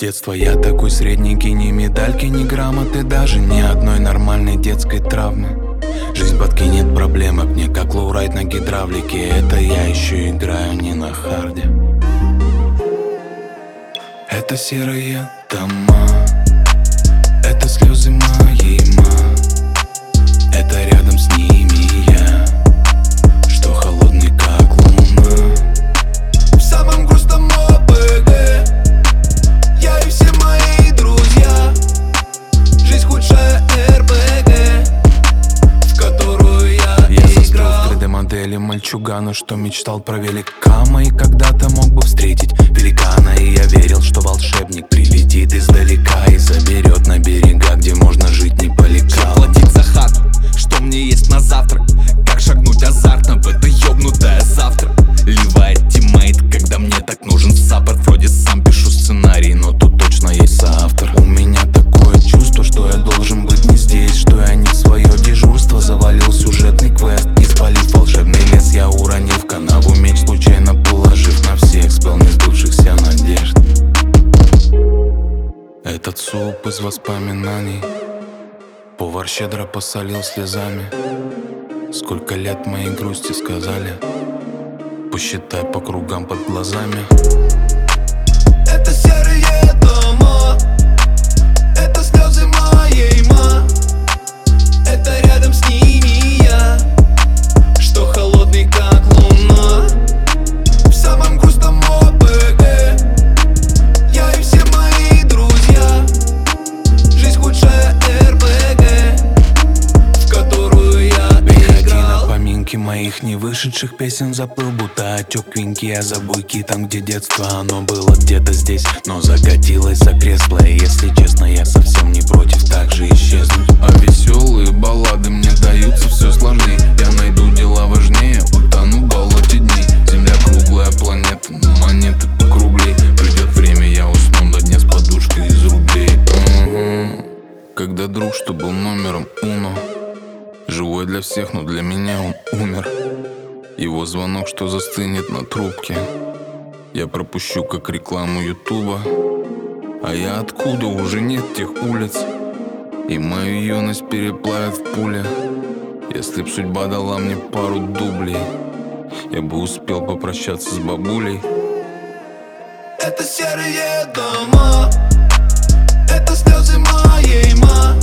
детства я такой средненький, ни медальки, ни грамоты, даже ни одной нормальной детской травмы. Жизнь подкинет проблемы мне, как лоурайд на гидравлике. Это я еще играю не на харде. Это серые дома, это слезы моей ма, это рядом с ними я, что холодный как луна. В самом грустном ОПГ я и все мои друзья. Жизнь худшая РПГ, в которую я играл. В 3D-модели мальчугана, что мечтал про великана, и когда-то мог бы встретить великана. И я верил, что волшебник прилетит издалека и заберет на берега, где можно жить не по лекалам. Чем платить за хату, что мне есть на завтрак, как шагнуть азартно в это ёбнутое завтра. Ливает тиммейт, когда мне так нужен саппорт. Вроде сам пишу сценарий, но тут точно есть соавтор. У меня такое чувство, что я должен быть не здесь, что я не в свое дежурство завалил сюжетный квест. Не спалив волшебный лес, я уронил в канаву меч, случайно положив на всех спел несбывшихся надежд. Этот суп из воспоминаний повар щедро посолил слезами. Сколько лет моей грусти сказали, посчитай по кругам под глазами. Это серые дома, это слезы моей ма, это рядом с ними я, что холодный как луна. В самом грустном ОПГ я и все мои друзья. Жизнь худшая РПГ, в которую я играл. На поминки моих не вышедших песен заплыл, будто отек квинки. Я за буйки там, где детство, оно было где-то здесь, но закатилось за кресло. И если честно, я совсем не против так же исчезнуть. А веселые баллады мне даются все сложнее. Я найду дела важнее, утону в болоте дней. Земля круглая планета, но монеты покруглей. Придет время, я усну на дне с подушкой из рублей. Когда друг, что был номером уно, живой для всех, но для меня он умер. Его звонок, что застынет на трубке, я пропущу как рекламу ютуба. А я откуда? Уже нет тех улиц, и мою юность переплавят в пуле. Если б судьба дала мне пару дублей, я бы успел попрощаться с бабулей. Это серые дома, это слезы моей ма,